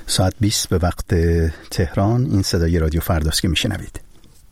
ساعت 20 به وقت تهران. این صدای رادیو فرداست که میشنوید.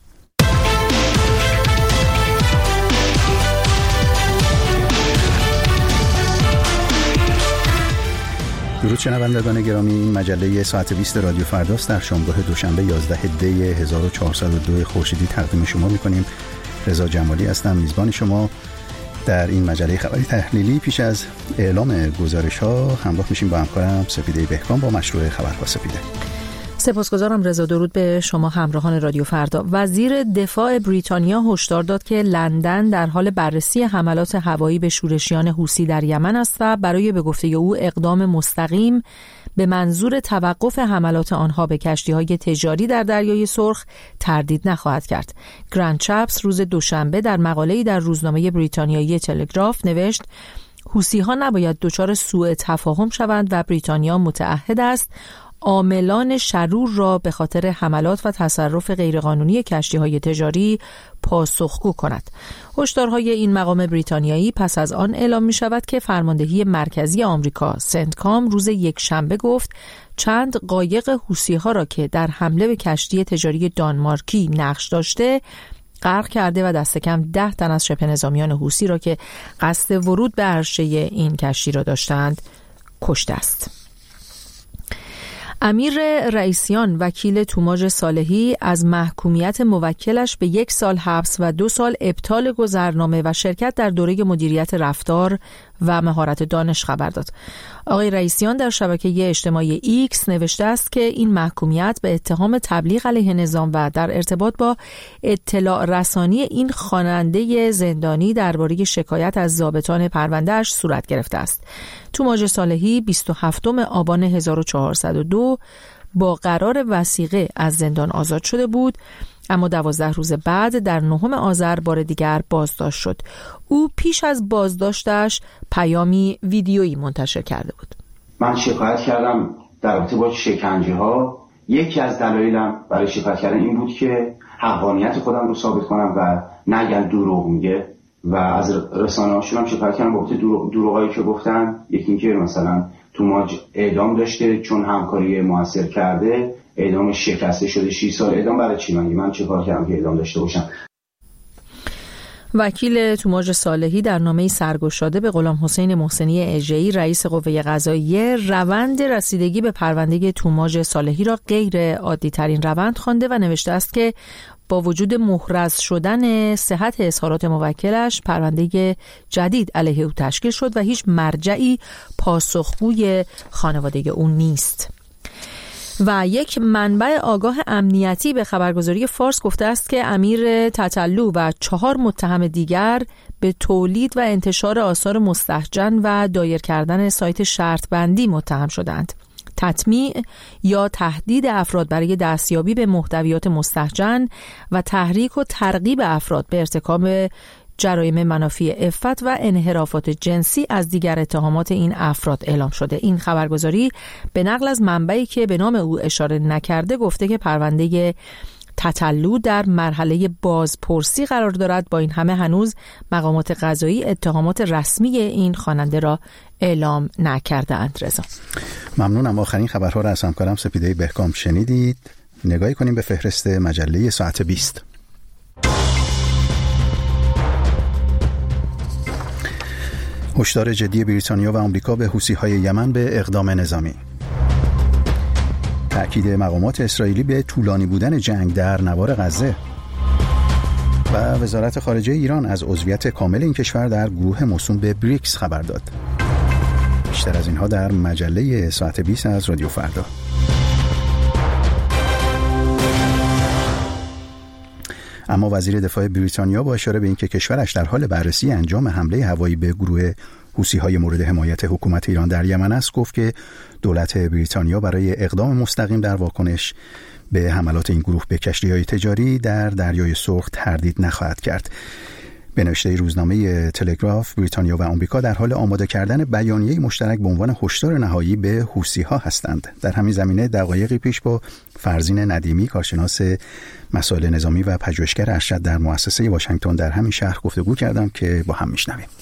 درود شنوندگان گرامی، این مجله ساعت 20 رادیو فرداست در شامگاه دوشنبه 11 دی 1402 خورشیدی تقدیم شما میکنیم. رضا جمالی هستم، میزبان شما در این مجله خبری تحلیلی. پیش از اعلام گزارش ها همراه میشیم با همکارم سپیده بهکام با مشروع خبرها. سپیده. سپاسگزارم رضا. درود به شما همراهان رادیو فردا. وزیر دفاع بریتانیا هشدار داد که لندن در حال بررسی حملات هوایی به شورشیان حوثی در یمن است و برای به گفته او اقدام مستقیم به منظور توقف حملات آنها به کشتی‌های تجاری در دریای سرخ تردید نخواهد کرد. گرند چپس روز دوشنبه در مقاله‌ای در روزنامه بریتانیایی تلگراف نوشت حوثی‌ها نباید دچار سوء تفاهم شوند و بریتانیا متعهد است عاملان شرور را به خاطر حملات و تصرف غیرقانونی کشتی‌های تجاری پاسخگو کند. هشدارهای این مقام بریتانیایی پس از آن اعلام می شود که فرماندهی مرکزی آمریکا سنتکام روز یکشنبه گفت چند قایق حوثی‌ها را که در حمله به کشتی تجاری دانمارکی نقش داشته غرق کرده و دست کم 10 تن از شبه نظامیان حوثی را که قصد ورود به عرشه این کشتی را داشتند کشته است. امیر رئیسیان وکیل توماج صالحی از محکومیت موکلش به 1 سال حبس و 2 سال ابطال گذرنامه و شرکت در دوره مدیریت رفتار و مهارت دانش خبر داد. آقای رئیسیان در شبکه اجتماعی ایکس نوشته است که این محکومیت به اتهام تبلیغ علیه نظام و در ارتباط با اطلاع رسانی این خواننده زندانی درباره شکایت از ضابطان پرونده‌اش صورت گرفته است. توماج صالحی 27 آبان 1402 با قرار وثیقه از زندان آزاد شده بود، اما 12 روز بعد در 9 آذر بار دیگر بازداشت شد. او پیش از بازداشتش پیامی ویدیویی منتشر کرده بود. من شکایت کردم در رابطه با شکنجه ها. یکی از دلایلم برای شکایت کردن این بود که حقانیت خودم رو ثابت کنم و نگن دروغ میگه و از رسانه‌هاشون هم شکایت کردم بابت دروغایی که گفتن. یکی اینکه مثلا توماج اعدام داشته چون همکاری موثر کرده، اعدام شکسته شده. 6 سال اعدام برای چی؟ من چه کار کردم که اعدام داشته باشم؟ وکیل توماج صالحی در نامه‌ای سرگشاده به غلام حسین محسنی اژه‌ای رئیس قوه قضاییه روند رسیدگی به پرونده توماج صالحی را غیر عادی ترین روند خوانده و نوشته است که با وجود محرز شدن صحت اظهارات موکلش پرونده جدید علیه او تشکیل شد و هیچ مرجعی پاسخگوی خانواده او نیست. و یک منبع آگاه امنیتی به خبرگزاری فارس گفته است که امیر تتلو و 4 متهم دیگر به تولید و انتشار آثار مستهجن و دایر کردن سایت شرط بندی متهم شدند. تطمیع یا تهدید افراد برای دستیابی به محتویات مستهجن و تحریک و ترغیب افراد به ارتکاب جرایم منافی عفت و انحرافات جنسی از دیگر اتهامات این افراد اعلام شده. این خبرگزاری به نقل از منبعی که به نام او اشاره نکرده گفته که پرونده تتلو در مرحله بازپرسی قرار دارد. با این همه هنوز مقامات قضایی اتهامات رسمی این خواننده را اعلام نکرده‌اند. رضا ممنونم. آخرین خبرها را از همکارم سپیده بهکام شنیدید. نگاهی کنیم به فهرست مجله ساعت 20. هشدار جدی بریتانیا و آمریکا به حوثی‌های یمن به اقدام نظامی. تأکید مقامات اسرائیلی به طولانی بودن جنگ در نوار غزه و وزارت خارجه ایران از عضویت کامل این کشور در گروه موسوم به بریکس خبر داد. بیشتر از اینها در مجله ساعت 20 از رادیو فردا. اما وزیر دفاع بریتانیا با اشاره به اینکه کشورش در حال بررسی انجام حمله هوایی به گروه حوثی‌های مورد حمایت حکومت ایران در یمن است، گفت که دولت بریتانیا برای اقدام مستقیم در واکنش به حملات این گروه به کشتی‌های تجاری در دریای سرخ تردید نخواهد کرد. به نوشته روزنامه تلگراف، بریتانیا و آمریکا در حال آماده کردن بیانیه مشترک به عنوان هشدار نهایی به حوثی‌ها هستند. در همین زمینه دقایقی پیش با فرزین ندیمی، کارشناس مسائل نظامی و پژوهشگر ارشد در مؤسسه واشنگتن در همین شهر گفتگو کردم که با هم میشنویم.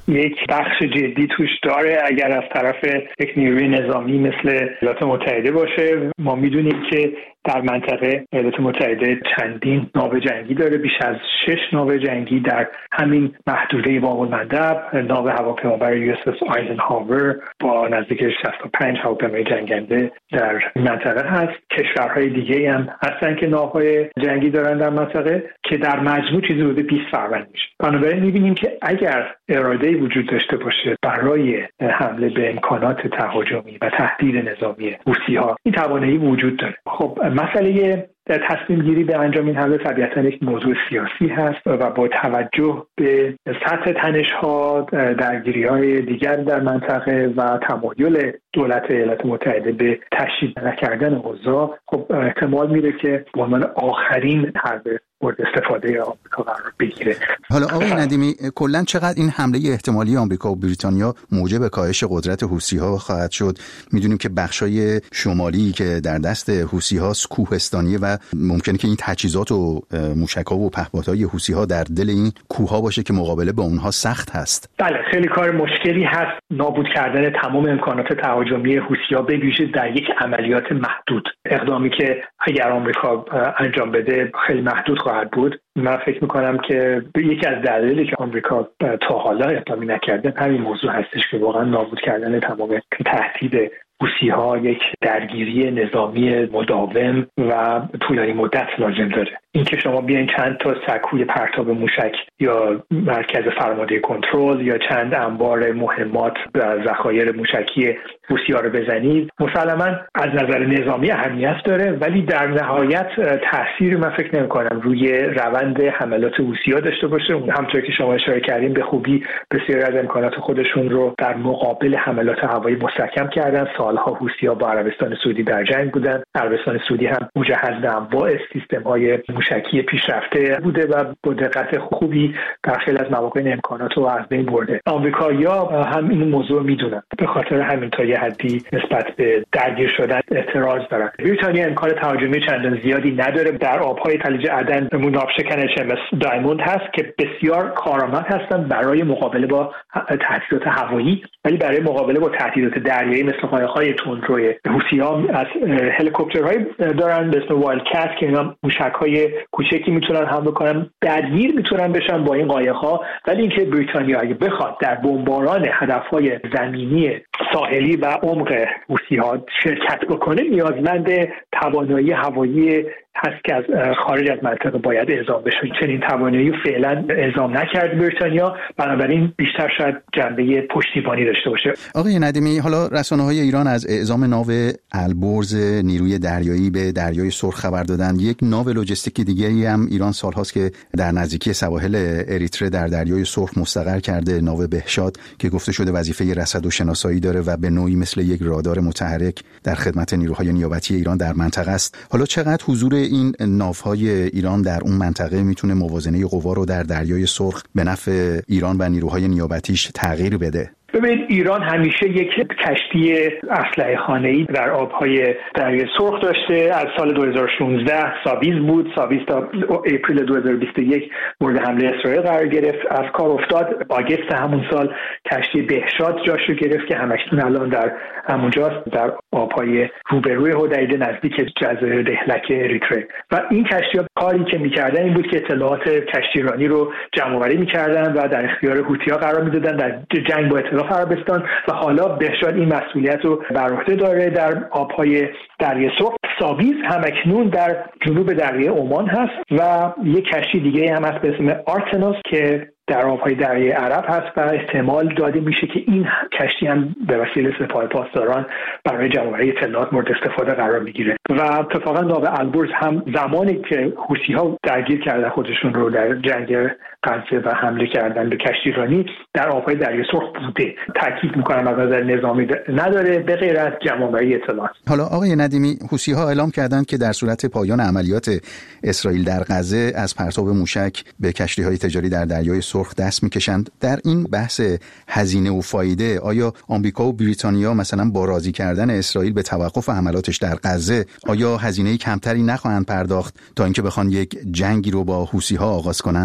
یک بخش جدی توش داره. اگر از طرف یک نیروی نظامی مثل ایالات متحده باشه، ما میدونیم که در منطقه ایالات متحده چندین ناو جنگی داره، بیش از 6 ناو جنگی در همین محدوده باب المندب. ناو هواپیمابر USS آیزنهاور با نزدیک 65 هواپیمای جنگنده در منطقه هست. کشورهای دیگه هم هستن که ناوهای جنگی دارن در منطقه که در مجموع چیزی حدود 20 فروند میشه. بنابراین میبینیم که اگر اراده‌ای وجود داشته باشه برای حمله به امکانات تهاجمی و تهدید نظامی حوثی‌ها، این توانایی وجود داره. خب مسئله تصمیم گیری به انجام این حمله طبیعتاً یک موضوع سیاسی هست و با توجه به سطح تنش‌ها، درگیری‌های دیگر در منطقه و تمایل دولت ایالات متحده به تشدید نکردن اوضاع، خب احتمال میره که به عنوان آخرین حرب مورد استفاده آمریکا قرار بگیره. حالا آقای ندیمی، کلاً چقدر این حمله احتمالی آمریکا و بریتانیا موجب کاهش قدرت حوثی‌ها خواهد شد؟ میدونیم که بخشای شمالی که در دست حوثی‌هاست کوهستانیه و ممکنه که این تجهیزات و موشک‌ها و پهپادهای حوثی‌ها در دل این کوه‌ها باشه که مقابله با اونها سخت هست. بله، خیلی کار مشکلی هست نابود کردن تمام امکانات تهاجمی حوثی‌ها، به ویژه در یک عملیات محدود. اقدامی که اگر آمریکا انجام بده خیلی محدود خواهد بود. من فکر میکنم که یکی از دلایلی که آمریکا تا حالا اقدامی نکرده همین موضوع هستش که واقعا نابود کردن تمام تهدید حوثی‌ها یک درگیری نظامی مداوم و طولانی مدت لازم داره. اینکه شما بیاین چند تا سکوی پرتاب موشک یا مرکز فرمانده کنترل یا چند انبار مهمات و ذخایر موشکی حوثی‌ها رو بزنید، مسلماً از نظر نظامی اهمیت داره، ولی در نهایت تأثیری من فکر نمی‌کنم روی روند حملات حوثی‌ها داشته باشه. همونطور که شما اشاره کردین به خوبی بسیاری از امکانات خودشون رو در مقابل حملات هوایی مستحکم کردن. سالها حوثی‌ها با عربستان سعودی در جنگ بودن. عربستان سعودی هم مجهز به انواع سیستم‌های موشکی پیشرفته بوده و با دقت خوبی در خیلی از مواقع امکانات رو از بین برده. آمریکایی‌ها هم این موضوع میدونن، به خاطر همین تا یه حدی نسبت به درگیر شدن اعتراض دارن. بریتانیا امکان تهاجمی چندان زیادی نداره. در آب‌های خلیج عدن ناوشکن HMS دایموند هست که بسیار کارآمد هستن برای مقابله با تهدیدات هوایی، ولی برای مقابله با تهدیدات دریایی مثل قایق‌های تندروی حوثی‌ها از هلیکوپترهایی دارن به اسم وایلدکت که اینا موشک‌های کوچکی میتونن حمله کنن، درگیر میتونن بشن با این قایق‌ها. ولی اینکه بریتانیا اگه بخواد در بمباران هدف‌های زمینی، ساحلی و عمق حوثی‌ها شرکت بکنه، نیازمند توانایی هوایی هست که از خارج از منطقه باید اعزام بشه. چنین توانایی فعلا اعزام نکرد بریتانیا، بنابراین بیشتر شاید جنبه پشتیبانی داشته باشه. آقای ندیمی، حالا رسانه‌های ایران از اعزام ناو البرز نیروی دریایی به دریای سرخ خبر دادن. یک ناو لوجستیکی دیگری هم ایران سالهاست که در نزدیکی سواحل اریتره در دریای سرخ مستقر کرده، ناو بهشاد که گفته شده وظیفه رصد و شناسایی داره و به نوعی مثل یک رادار متحرک در خدمت نیروهای نیابتی ایران در منطقه است. حالا چقدر حضور این ناوهای ایران در اون منطقه میتونه موازنه قوا رو در دریای سرخ به نفع ایران و نیروهای نیابتیش تغییر بده؟ ببینید، ایران همیشه یک کشتی اسلحه خانه‌ای در آبهای دریای سرخ داشته. از سال 2016 سابیز بود. سابیز تا اپریل 2021 مورد حمله اسرائیل قرار گرفت. از کار افتاد. آگوست همون سال کشتی بهشاد جاش رو گرفت که همکنون الان در همونجاست، در آبهای روبروی هدیده نزدیک جزایر دهلک اریتره. و این کشتی‌ها کاری که می‌کردن این بود که اطلاعات کشتیرانی رو جمع‌آوری می‌کردن و در اختیار حوثی‌ها قرار می‌دادن در جنگ با عربستان. و حالا بهشاد این مسئولیت رو بر عهده داره در آبهای دریای سرخ. سابیز همکنون در جنوب دریای عمان هست و یک کشتی دیگه هم هست به اسم آرتناس که در آبهای دریای عرب هست و احتمال داده میشه که این کشتی هم به وسیله سپاه پاسداران برای جمع‌آوری اطلاعات مورد استفاده قرار میگیره. و اتفاقا ناو البرز هم زمانی که حوثی‌ها درگیر کردن خودشون رو در جنگ غزه و حمله کردن به کشتیرانی در آبهای دریای سرخ بوده. تاکید میکنم از نظر نظامی نداره به غیر از جمع‌آوری اطلاعات. حالا آقای ندیمی، حوثی‌ها اعلام کردند که در صورت پایان عملیات اسرائیل در غزه از پرتاب موشک به کشتی‌های تجاری در دریای سرخ دست میکشند. در این بحث هزینه و فایده، آیا آمریکا و بریتانیا مثلا با راضی کردن اسرائیل به توقف حملاتش در غزه آیا هزینه کمتری نخواهند پرداخت تا اینکه بخوان یک جنگی رو با حوثی‌ها آغاز کنند؟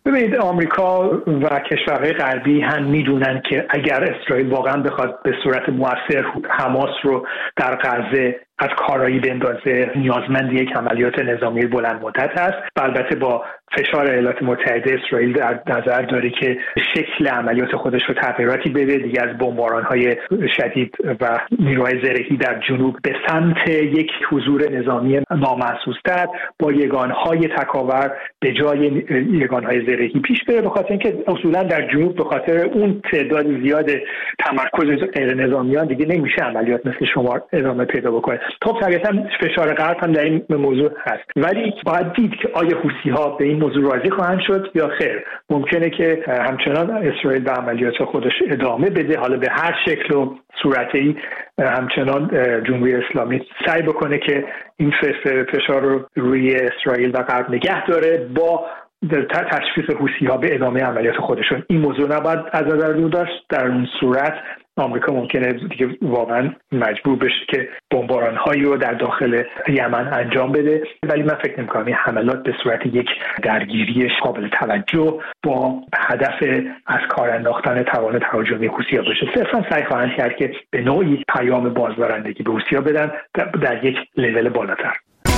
ببینید آمریکا و کشورهای غربی هم میدونن که اگر اسرائیل واقعا بخواد به صورت موثر حماس رو در غزه از کارایی بندازه، نیازمند یک عملیات نظامی بلند مدت است و البته با فشار ایالات متحده اسرائیل در نظر داره که شکل عملیات خودش رو تغییراتی بده، دیگه از بمباران‌های شدید و نیروهای زرهی در جنوب به سمت یک حضور نظامی نامحسوس‌تر با یگانهای تکاور به جای یگانهای زرهی پیش بره، به خاطر اینکه اصولا در جنوب به خاطر اون تعداد زیاد تمرکز غیر نظامیان دیگه نمیشه عملیات مثل شمار ادامه پیدا بکنه. خب طبیعتا فشار غرب هم در این موضوع هست، ولی باید دید که آیا حوثی‌ها به این موضوع راضی خواهند شد یا خیر. ممکنه که همچنان اسرائیل به عملیات خودش ادامه بده، حالا به هر شکل و صورتی همچنان جمهوری اسلامی سعی بکنه که این فشار رو روی اسرائیل و غرب نگه داره با تشویق حوثی‌ها به ادامه عملیات خودشون. این موضوع نباید از نظر رو داشت. در اون صورت آمریکا ممکنه دیگه واقعا مجبور بشه که بمباران‌هایی رو در داخل یمن انجام بده، ولی من فکر نمی‌کنم این حملات به صورت یک درگیری قابل توجه با هدف از کار انداختن توان تهاجمی حوثی‌ها باشه. صرفاً سعی خواهند کرد که به نوعی پیام بازدارندگی به حوثی‌ها بدن در یک لول بالاتر.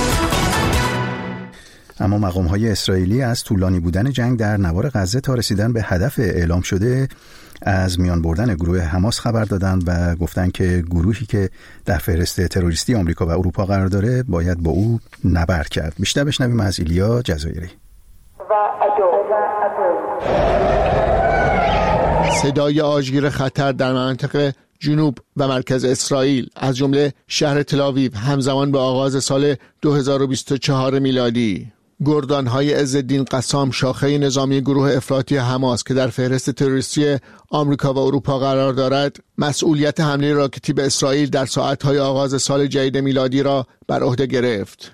اما مقام‌های اسرائیلی از طولانی بودن جنگ در نوار غزه تا رسیدن به هدف اعلام شده از میان بردن گروه حماس خبر دادند و گفتند که گروهی که در فهرست تروریستی آمریکا و اروپا قرار داره باید با او نبرد کرد. بیشتر بشنویم از ایلیا جزایری. صدای آژیر خطر در مناطق جنوب و مرکز اسرائیل از جمله شهر تل‌آویو همزمان با آغاز سال 2024 میلادی. گردان‌های عزالدین قسام، شاخه نظامی گروه افراطی حماس که در فهرست تروریستی آمریکا و اروپا قرار دارد، مسئولیت حمله راکتی به اسرائیل در ساعت‌های آغاز سال جدید میلادی را بر عهده گرفت.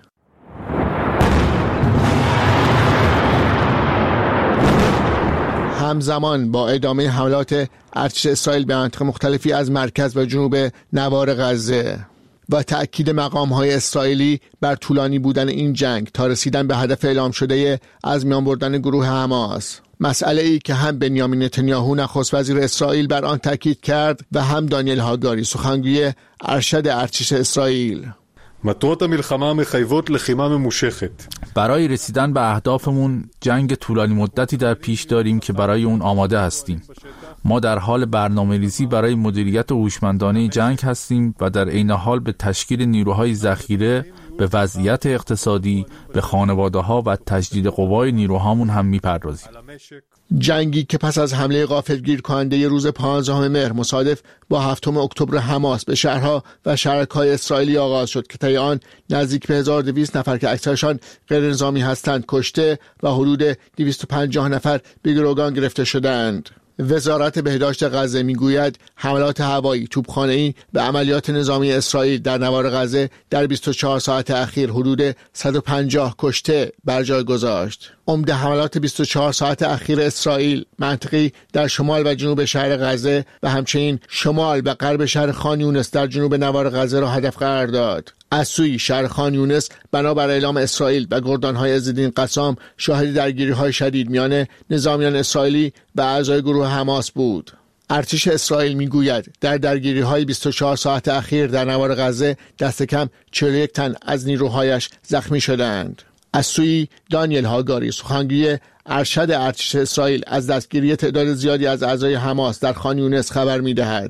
همزمان با ادامه حملات ارتش اسرائیل به مناطق مختلفی از مرکز و جنوب نوار غزه و تأکید مقام‌های اسرائیلی بر طولانی بودن این جنگ تا رسیدن به هدف اعلام شده از میان بردن گروه حماس، مسئله ای که هم بنیامین نتانیاهو نخست وزیر اسرائیل بر آن تاکید کرد و هم دانیل هاگاری سخنگوی ارشد ارتش اسرائیل. مطلوبات ملחמה מחייבות לחימה ממושכת. برای رسیدن به اهدافمون جنگ طولانی مدتی در پیش داریم که برای اون آماده هستیم. ما در حال برنامه‌ریزی برای مدیریت هوشمندانه جنگ هستیم و در عین حال به تشکیل نیروهای ذخیره، به وضعیت اقتصادی، به خانواده‌ها و تجدید قوای نیروهامون هم می‌پردازیم. جنگی که پس از حمله غافلگیر کننده روز 15 مهر مصادف با 7 اکتبر حماس به شهرها و شهرک‌های اسرائیلی آغاز شد که طی آن نزدیک به 1200 نفر که اکثرشان غیر نظامی هستند کشته و حدود 250 نفر به گروگان گرفته شدند. وزارت بهداشت غزه میگوید حملات هوایی، توپخانه‌ای به عملیات نظامی اسرائیل در نوار غزه در 24 ساعت اخیر حدود 150 کشته بر جای گذاشت. عمده حملات 24 ساعت اخیر اسرائیل منطقی در شمال و جنوب شهر غزه و همچنین شمال و غرب شهر خان یونس در جنوب نوار غزه را هدف قرار داد. از سوی شهر خان یونس بنابر اعلام اسرائیل و گردان‌های عزالدین قسام شاهد درگیری‌های شدید میان نظامیان اسرائیلی و اعضای گروه حماس بود. ارتش اسرائیل میگوید در درگیری‌های 24 ساعت اخیر در نوار غزه دست کم 41 تن از نیروهایش زخمی شدند. از سوی دانیل هاگاری سخنگوی ارشد ارتش اسرائیل از دستگیری تعداد زیادی از اعضای حماس در خان یونس خبر می‌دهد.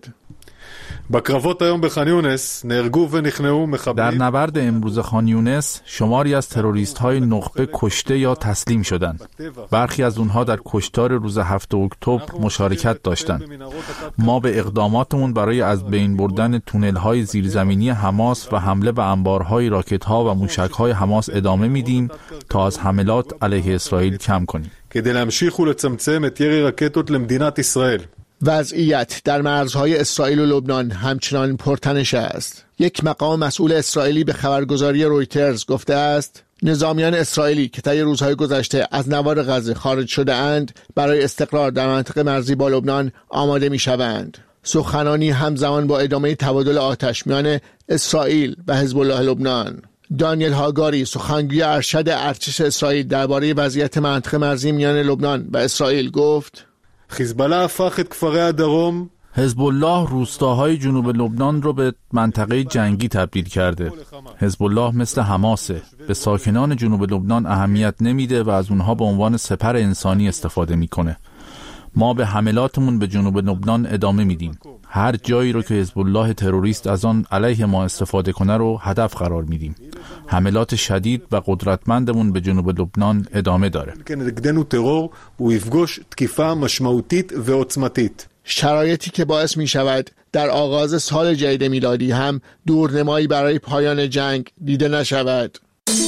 בקרבות היום בח'אן יונס נהרגו ונכנעו מחבלים. در نبرد امروز خان یونس شماری از تروریست‌های نخبه کشته یا تسلیم شدند. برخی از اونها در کشتار روز 7 اکتبر مشارکت داشتند. ما به اقداماتمون برای از بین بردن تونل‌های زیرزمینی حماس و حمله به انبارهای راکت‌ها و موشک‌های حماس ادامه میدیم تا از حملات علیه اسرائیل کم کنیم. כדי להמשיך ולצמצם את ירי רקטות למדינת ישראל. وضعیت در مرزهای اسرائیل و لبنان همچنان پرتنش است. یک مقام مسئول اسرائیلی به خبرگزاری رویترز گفته است نظامیان اسرائیلی که طی روزهای گذشته از نوار غزه خارج شده اند برای استقرار در منطقه مرزی با لبنان آماده می شوند. سخنانی همزمان با ادامه تبادل آتش میان اسرائیل و حزب الله لبنان. دانیل هاگاری، سخنگوی ارشد ارتش اسرائیل درباره وضعیت منطقه مرزی میان لبنان و اسرائیل گفت: חיזבאללה הפך את כפרי הדרום حزب الله روستاهای جنوب لبنان رو به منطقه جنگی تبدیل کرده. حزب الله مثل حماسه، به ساکنان جنوب لبنان اهمیت نمیده و از اونها به عنوان سپر انسانی استفاده میکنه. ما به حملاتمون به جنوب لبنان ادامه میدیم. هر جایی رو که حزب الله تروریست از آن علیه ما استفاده کنه رو هدف قرار میدیم. حملات شدید و قدرتمندمون به جنوب لبنان ادامه داره. شرایطی که باعث می شود در آغاز سال جدید میلادی هم دورنمایی برای پایان جنگ دیده نشود.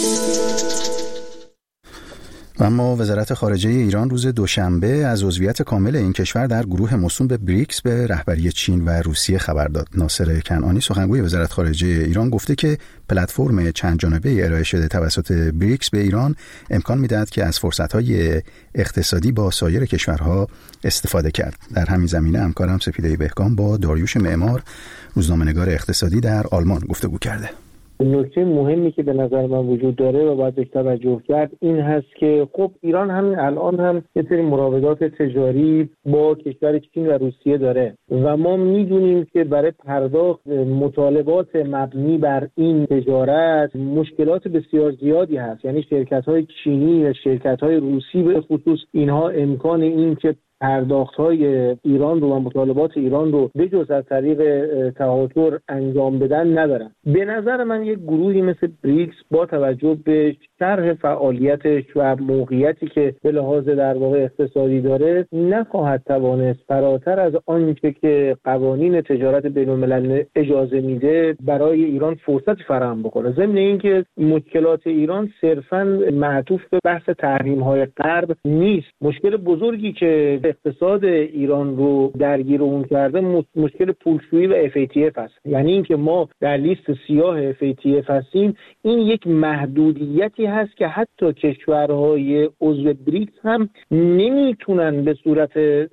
و اما وزارت خارجه ایران روز دوشنبه از عضویت کامل این کشور در گروه موسوم به بریکس به رهبری چین و روسیه خبر داد. ناصر کنعانی، سخنگوی وزارت خارجه ایران، گفته که پلتفرم چند جانبه ارائه شده توسط بریکس به ایران امکان می‌دهد که از فرصت‌های اقتصادی با سایر کشورها استفاده کرد. در همین زمینه همکارم سپیده بهکام با داریوش معمار، روزنامه‌نگار اقتصادی در آلمان گفتگو کرده. نکته مهمی که به نظر من وجود داره و باید بهش توجه کرد این هست که خب ایران همین الان هم یه سری مراودات تجاری با کشور چین و روسیه داره و ما میدونیم که برای پرداخت مطالبات مبنی بر این تجارت مشکلات بسیار زیادی هست. یعنی شرکت‌های چینی و شرکت‌های روسی به خصوص اینها امکان این که پرداخت‌های ایران رو و مطالبات ایران رو به جز از طریق تهاتر انجام بدن ندارن. به نظر من یک گروهی مثل بریکس با توجه به شرح فعالیتش و موقعیتی که به لحاظ در واقع اقتصادی داره نخواهد توانست فراتر از آنچه که قوانین تجارت بین‌الملل اجازه میده برای ایران فرصتی فراهم بکنه. ضمن اینکه مشکلات ایران صرفاً معطوف به بحث تحریم‌های غرب نیست. مشکل بزرگی که اقتصاد ایران رو درگیر اون کرده مشکل پولشویی و FATF است. یعنی اینکه ما در لیست سیاه FATF هستیم، این یک محدودیتی هست که حتی کشورهای عضو بریکس هم نمیتونن به صورت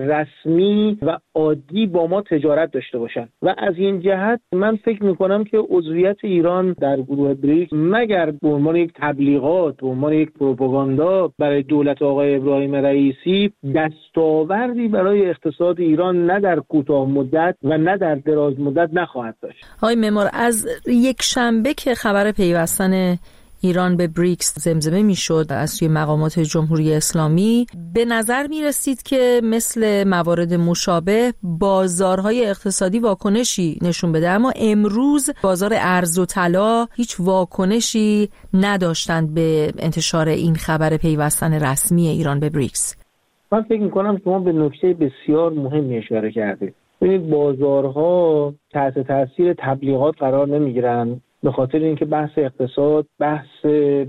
رسمی و عادی با ما تجارت داشته باشن و از این جهت من فکر میکنم که عضویت ایران در گروه بریکس مگر به عنوان یک تبلیغات، به عنوان یک پروپاگاندا برای دولت آقای ابراهیم رئیسی دستاوردی برای اقتصاد ایران نه در کوتاه مدت و نه در دراز مدت نخواهد داشت. آقای معمار، از یک شنبه که خبر پیوستن ایران به بریکس زمزمه میشد از سوی مقامات جمهوری اسلامی، به نظر می رسید که مثل موارد مشابه بازارهای اقتصادی واکنشی نشون بده، اما امروز بازار ارز و طلا هیچ واکنشی نداشتند به انتشار این خبر پیوستن رسمی ایران به بریکس. من فکر می‌کنم شما به نکته بسیار مهمی اشاره کردید. ببینید بازارها تحت تاثیر تبلیغات قرار نمی‌گیرن، به خاطر اینکه بحث اقتصاد بحث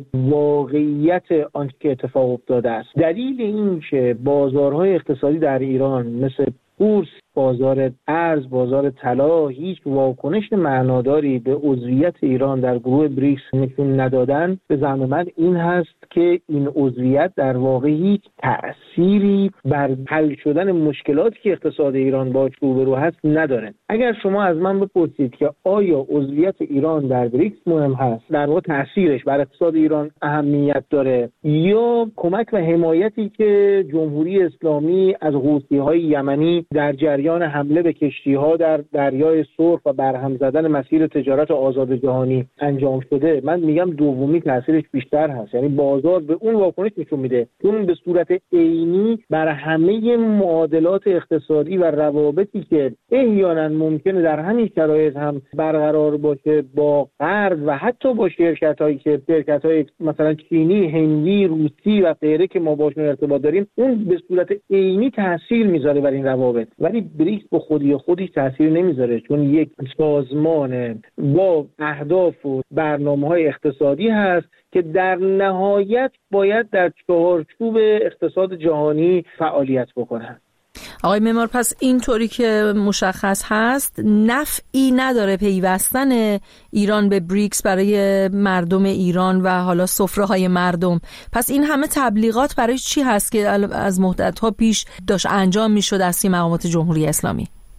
واقعیت آنچه که اتفاق افتاده است. دلیل این که بازارهای اقتصادی در ایران مثل بورس، بازار ارز، بازار طلا هیچ واکنش معناداری به عضویت ایران در گروه بریکس نشون ندادن، به زعم من این هست که این عضویت در واقع هیچ تأثیری بر حل شدن مشکلاتی که اقتصاد ایران باهاش روبرو هست نداره. اگر شما از من بپرسید که آیا عضویت ایران در بریکس مهم هست، در واقع تأثیرش بر اقتصاد ایران اهمیت داره، یا کمک و حمایتی که جمهوری اسلامی از حوثی‌های یمنی در جریان حمله به کشتی‌ها در دریای سرخ و برهم زدن مسیر تجارت آزاد جهانی انجام شده، من میگم دومی تاثیرش بیشتر هست. یعنی بازار به اون واکنش نشون میده، اون به صورت عینی بر همه معادلات اقتصادی و روابطی که احیانا ممکنه در همین شرایط هم برقرار باشه با غرب و حتی با شرکت‌های مثلا چینی، هندی، روسی و غیره که ما باشون ارتباط داریم، اون به صورت عینی تاثیر میذاره بر این روابط. ولی بریکس با خودش تاثیر نمیذاره، چون یک سازمان با اهداف و برنامه‌های اقتصادی هست که در نهایت باید در چارچوب اقتصاد جهانی فعالیت بکنه. آقای معمار، پس اینطوری که مشخص هست نفعی نداره پیوستن ایران به بریکس برای مردم ایران و حالا سفره‌های مردم. پس این همه تبلیغات برای چی هست که از مدت‌ها پیش داشت انجام می‌شد از مقامات جمهوری اسلامی؟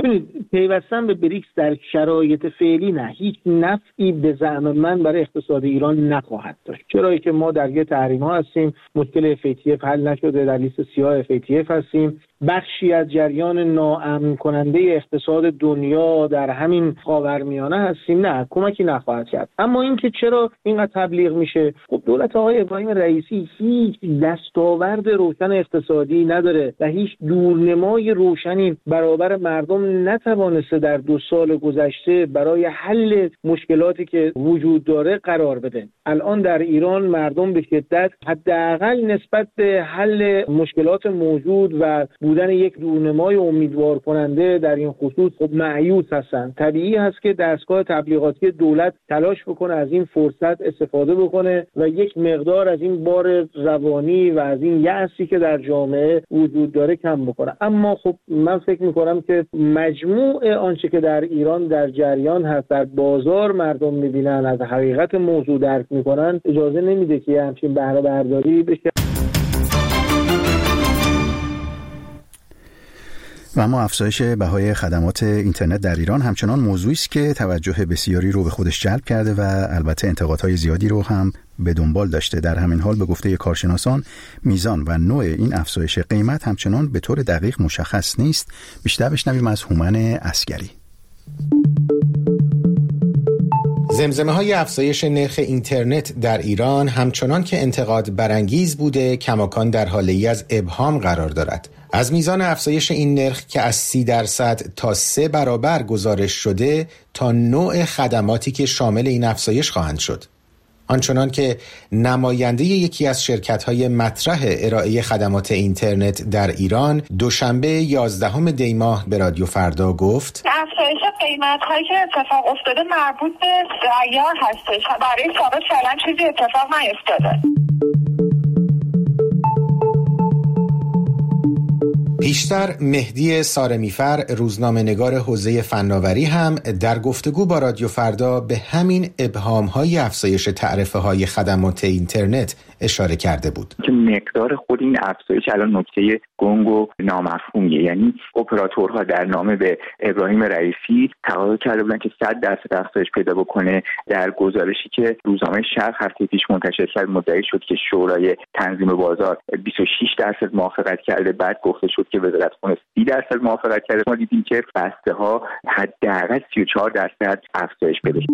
ببینید پیوستن به بریکس در شرایط فعلی نه، هیچ نفعی به زعم من برای اقتصاد ایران نخواهد داشت. چرایی که ما درگیر تحریم‌ها هستیم، مشکل FATF حل نشده، در لیست سیاه FATF هستیم، بخشی از جریان ناامن کننده اقتصاد دنیا در همین خاورمیانه هستیم، نه کمکی نخواهد کرد. اما اینکه چرا اینقدر تبلیغ میشه، خب دولت آقای ابراهیم رئیسی هیچ دستاورد روشن اقتصادی نداره و هیچ دورنمای روشنی برابر مردم نتوانسته در 2 سال گذشته برای حل مشکلاتی که وجود داره قرار بده. الان در ایران مردم به شدت حداقل نسبت به حل مشکلات موجود و بودن یک دورنمای امیدوار کننده در این خصوص خب مایوس هستن. طبیعی هست که دستگاه تبلیغاتی دولت تلاش بکنه از این فرصت استفاده بکنه و یک مقدار از این بار روانی و از این یأسی که در جامعه وجود داره کم بکنه. اما خب من فکر میکنم که مجموع آنچه که در ایران در جریان هست، در بازار مردم میبینن، از حقیقت موضوع درک میکنن، اجازه نمیده که همچین بهره برداری بشه. و اما افزایش بهای خدمات اینترنت در ایران همچنان موضوعی است که توجه بسیاری رو به خودش جلب کرده و البته انتقادهای زیادی رو هم به دنبال داشته. در همین حال به گفته کارشناسان میزان و نوع این افزایش قیمت همچنان به طور دقیق مشخص نیست. بیشتر بشنویم از هومن عسگری. زمزمه های افزایش نرخ اینترنت در ایران همچنان که انتقاد برانگیز بوده، کماکان در حاله‌ای از ابهام قرار دارد. از میزان افزایش این نرخ که از 30% تا 3 برابر گزارش شده تا نوع خدماتی که شامل این افزایش خواهند شد. آنچنان که نماینده یکی از شرکت‌های مطرح ارائه خدمات اینترنت در ایران دوشنبه 11 دی ماه به رادیو فردا گفت: افزایش قیمت‌هایی که اتفاق افتاده مربوط به عیار هستش. برای ثابت فعلا چیزی اتفاق نیفتاده. پیشتر مهدی سارمیفر، روزنامه‌نگار حوزه فناوری، هم در گفتگو با رادیو فردا به همین ابهام‌های افزایش تعرفه‌های خدمات اینترنت اشاره کرده بود. که مقدار خود این افزایش الان نکته گنگ و نامفهومیه. یعنی اپراتورها در نامه به ابراهیم رئیسی تقاضا کرده بودن که 100% افزایش پیدا بکنه. در گزارشی که روزنامه شرق هفته پیش منتشر کرد مدعی شد که شورای تنظیم بازار 26% موافقت کرده. بعد گفته شد که وزارت خونه 30% موافقت کرده. ما دیدیم که بسته ها حداقل 34% افزایش پیدا کرد.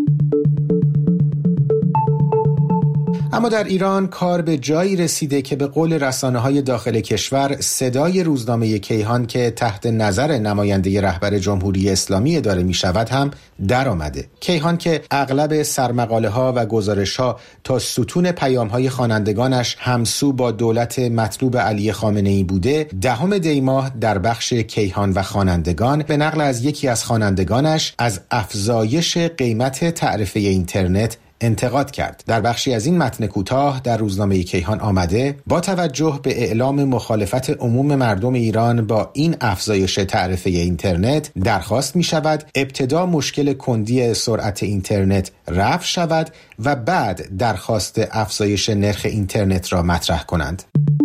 اما در ایران کار به جایی رسیده که به قول رسانه‌های داخل کشور صدای روزنامه کیهان که تحت نظر نماینده رهبر جمهوری اسلامی اداره می شود هم در آمده. کیهان که اغلب سرمقاله‌ها و گزارش‌ها تا ستون پیام‌های خوانندگانش همسو با دولت مطلوب علی خامنه‌ای بوده، 10 دی ماه در بخش کیهان و خوانندگان به نقل از یکی از خوانندگانش از افزایش قیمت تعرفه اینترنت انتقاد کرد. در بخشی از این متن کوتاه در روزنامه کیهان آمده: با توجه به اعلام مخالفت عموم مردم ایران با این افزایش تعرفه اینترنت، درخواست می شود ابتدا مشکل کندی سرعت اینترنت رفع شود و بعد درخواست افزایش نرخ اینترنت را مطرح کنند.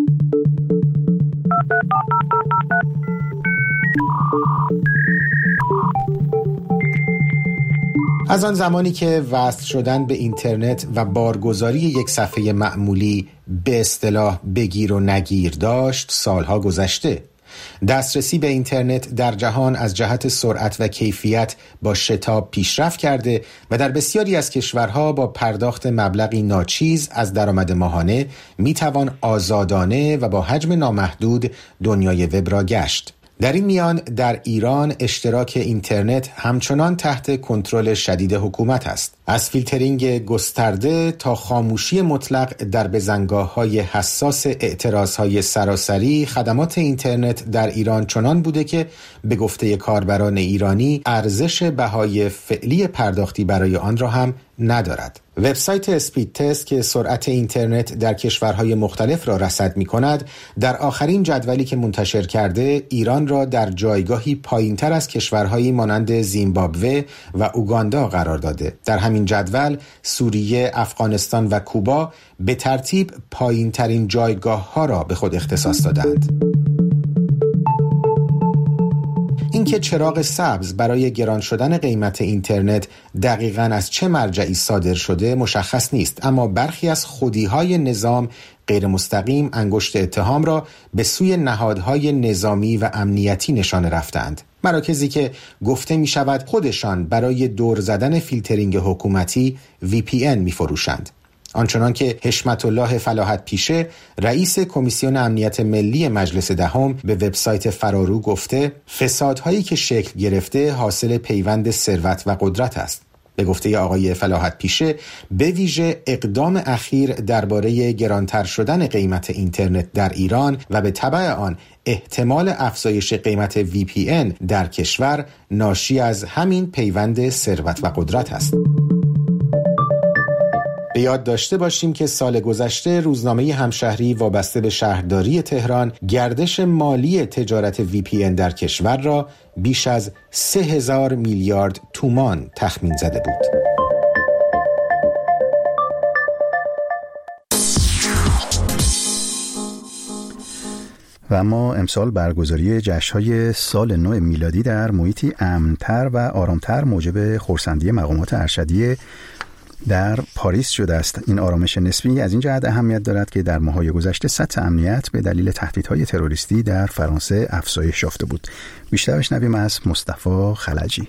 از آن زمانی که وصل شدن به اینترنت و بارگذاری یک صفحه معمولی به اصطلاح بگیر و نگیر داشت، سالها گذشته. دسترسی به اینترنت در جهان از جهت سرعت و کیفیت با شتاب پیشرفت کرده و در بسیاری از کشورها با پرداخت مبلغی ناچیز از درآمد ماهانه میتوان آزادانه و با حجم نامحدود دنیای وب را گشت. در این میان در ایران اشتراک اینترنت همچنان تحت کنترل شدید حکومت است. از فیلترینگ گسترده تا خاموشی مطلق در بزنگاه‌های حساس اعتراضهای سراسری، خدمات اینترنت در ایران چنان بوده که به گفته کاربران ایرانی ارزش بهای فعلی پرداختی برای آن را هم ندارد. وبسایت اسپید تست که سرعت اینترنت در کشورهای مختلف را رصد می‌کند، در آخرین جدولی که منتشر کرده ایران را در جایگاهی پایین‌تر از کشورهایی مانند زیمبابوه و اوگاندا قرار داده. در همین جدول سوریه، افغانستان و کوبا به ترتیب پایین‌ترین جایگاه‌ها را به خود اختصاص دادند. اینکه اینکه چراغ سبز برای گران شدن قیمت اینترنت دقیقاً از چه مرجعی صادر شده مشخص نیست، اما برخی از خودی‌های نظام غیر مستقیم انگشت اتهام را به سوی نهادهای نظامی و امنیتی نشانه رفتند. مراکزی که گفته می شود خودشان برای دور زدن فیلترینگ حکومتی VPN می فروشند. آنچنان که حشمت الله فلاحت پیشه رئیس کمیسیون امنیت ملی مجلس دهم به وبسایت فرارو گفته فسادهایی که شکل گرفته حاصل پیوند ثروت و قدرت است. به گفته آقای فلاحت پیشه به ویژه اقدام اخیر درباره گرانتر شدن قیمت اینترنت در ایران و به تبع آن احتمال افزایش قیمت VPN در کشور ناشی از همین پیوند ثروت و قدرت است. به یاد داشته باشیم که سال گذشته روزنامه همشهری وابسته به شهرداری تهران گردش مالی تجارت VPN در کشور را بیش از 3000 میلیارد تومان تخمین زده بود. و اما امسال برگزاری جشن‌های سال نو میلادی در محیطی امن‌تر و آرام‌تر موجب خرسندی مقامات ارشدی در پاریس شده است. این آرامش نسبی از این جهت اهمیت دارد که در ماه‌های گذشته سطح امنیت به دلیل تهدیدهای تروریستی در فرانسه افزایش یافته بود. بیشتر بشنویم از مصطفی خلجی.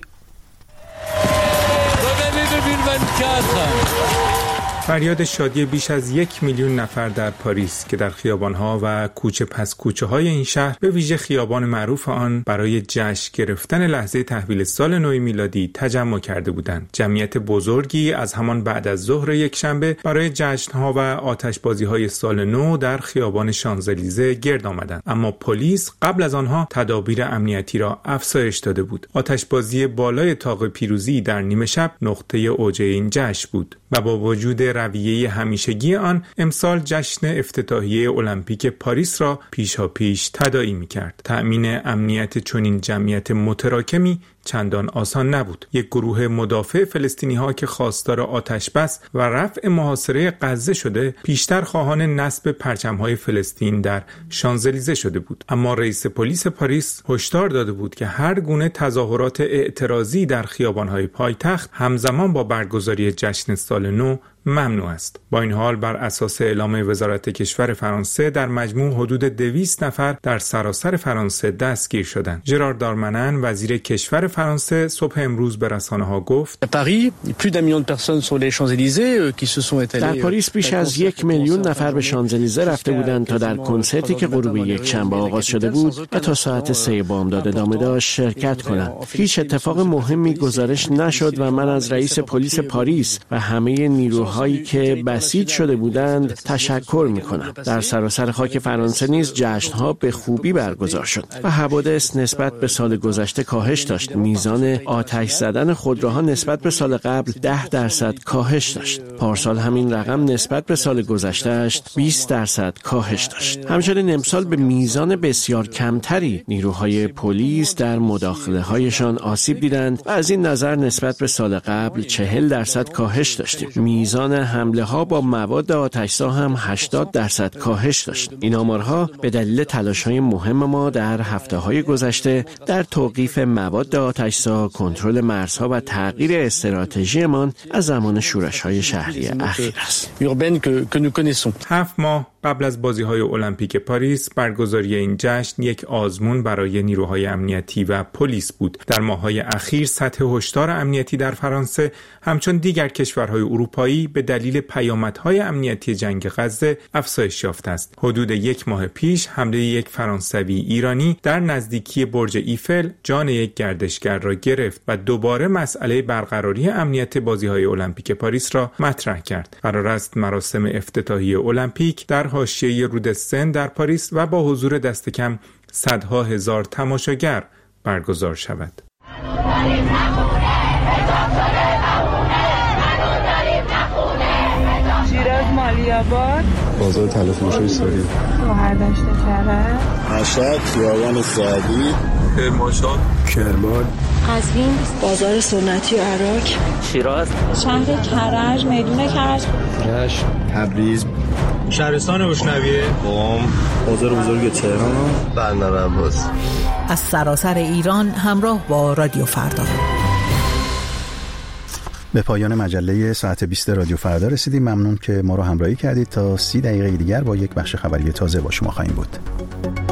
فریاد شادی بیش از 1 میلیون نفر در پاریس که در خیابان‌ها و کوچه پس کوچه‌های این شهر به ویژه خیابان معروف آن برای جشن گرفتن لحظه تحویل سال نو میلادی تجمع کرده بودند. جمعیت بزرگی از همان بعد از ظهر یکشنبه برای جشن‌ها و آتشبازی‌های سال نو در خیابان شانزلیزه گرد آمدند، اما پلیس قبل از آنها تدابیر امنیتی را افزایش داده بود. آتشبازی بالای طاق پیروزی در نیمه شب نقطه اوج این جشن بود و با وجود رویه همیشگی آن امسال جشن افتتاحیه المپیک پاریس را پیشاپیش تداعی می‌کرد. تأمین امنیت چنین جمعیت متراکمی چندان آسان نبود. یک گروه مدافع فلسطینی‌ها که خواستار آتش بس و رفع محاصره غزه شده پیشتر خواهان نصب پرچم‌های فلسطین در شانزلیزه شده بود، اما رئیس پلیس پاریس هشدار داده بود که هر گونه تظاهرات اعتراضی در خیابان‌های پایتخت همزمان با برگزاری جشن سال نو ممنوع است. با این حال بر اساس اعلام وزارت کشور فرانسه در مجموع حدود 200 نفر در سراسر فرانسه دستگیر شدند. ژرار دارمنن وزیر کشور فرانسه صبح امروز به رسانه‌ها گفت در پاریس بیش از 1 میلیون نفر به شانزلیزه رفته بودند تا در کنسرتی که غروب یکشنبه آغاز شده بود و تا ساعت 3 بامداد ادامه داشت شرکت کنند. هیچ اتفاق مهمی گزارش نشد و من از رئیس پلیس پاریس و همه نیروهایی که بسیج شده بودند تشکر می‌کنم. در سراسر خاک فرانسه نیز جشن‌ها به خوبی برگزار شد و حوادث نسبت به سال گذشته کاهش داشت. میزان آتش زدن خودروها نسبت به سال قبل 10% کاهش داشت. پارسال همین رقم نسبت به سال گذشته‌اش 20% کاهش داشت. همچنین امسال به میزان بسیار کمتری نیروهای پلیس در مداخله‌هایشان آسیب دیدند و از این نظر نسبت به سال قبل 40% کاهش داشتیم. میزان حمله ها با مواد آتش‌زا هم 80% کاهش داشت. این آمارها به دلیل تلاش‌های مهم ما در هفته‌های گذشته در توقیف مواد آتش‌زا، کنترل مرزها و تغییر استراتژیمان از زمان شورش‌های شهری اخیر است. 7 ماه قبل از بازی‌های المپیک پاریس برگزاری این جشن یک آزمون برای نیروهای امنیتی و پلیس بود. در ماه‌های اخیر سطح هشدار امنیتی در فرانسه همچون دیگر کشورهای اروپایی به دلیل پیامدهای امنیتی جنگ غزه افزایش یافته است. حدود 1 ماه پیش حمله یک فرانسوی ایرانی در نزدیکی برج ایفل جان یک گردشگر را گرفت و دوباره مسئله برقراری امنیت بازی‌های المپیک پاریس را مطرح کرد. قرار است مراسم افتتاحیه المپیک در حاشیه رود سن در پاریس و با حضور دست کم صدها هزار تماشاگر برگزار شود. شیراز مالیاباد بازار تلفروشی سوری بهرداشت کرد مشهد خیابان سعدی کرمانشاه کرمان قزوین بازار سنتی عراق شیراز شهر کرج میدون کرج رشت تبریز شهرستان اشنویه قم بازار بزرگ تهران بندر عباس از سراسر ایران همراه با رادیو فردا. به پایان مجله ساعت 20 رادیو فردا رسیدیم. ممنون که ما رو همراهی کردید. تا 30 دقیقه دیگر با یک بخش خبری تازه با شما خواهیم بود.